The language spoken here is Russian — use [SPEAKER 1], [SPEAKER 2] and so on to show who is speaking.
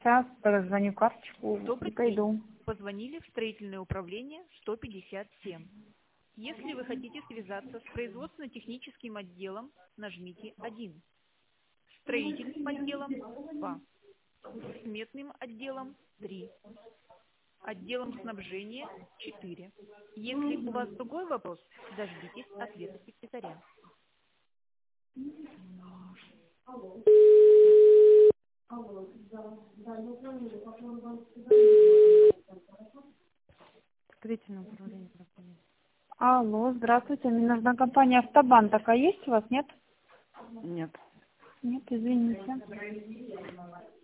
[SPEAKER 1] Сейчас позвоню карточку
[SPEAKER 2] Добрый
[SPEAKER 1] и пойду.
[SPEAKER 2] день. Позвонили в строительное управление 157. Если вы хотите связаться с производственно-техническим отделом, нажмите 1. Строительным отделом 2. Сметным отделом 3. Отделом снабжения 4. Если у вас другой вопрос, дождитесь ответа секретаря.
[SPEAKER 1] Строительное управление. Алло, здравствуйте. Мне нужна компания Автобан. Такая есть у вас, нет?
[SPEAKER 3] Нет.
[SPEAKER 1] Нет, извините.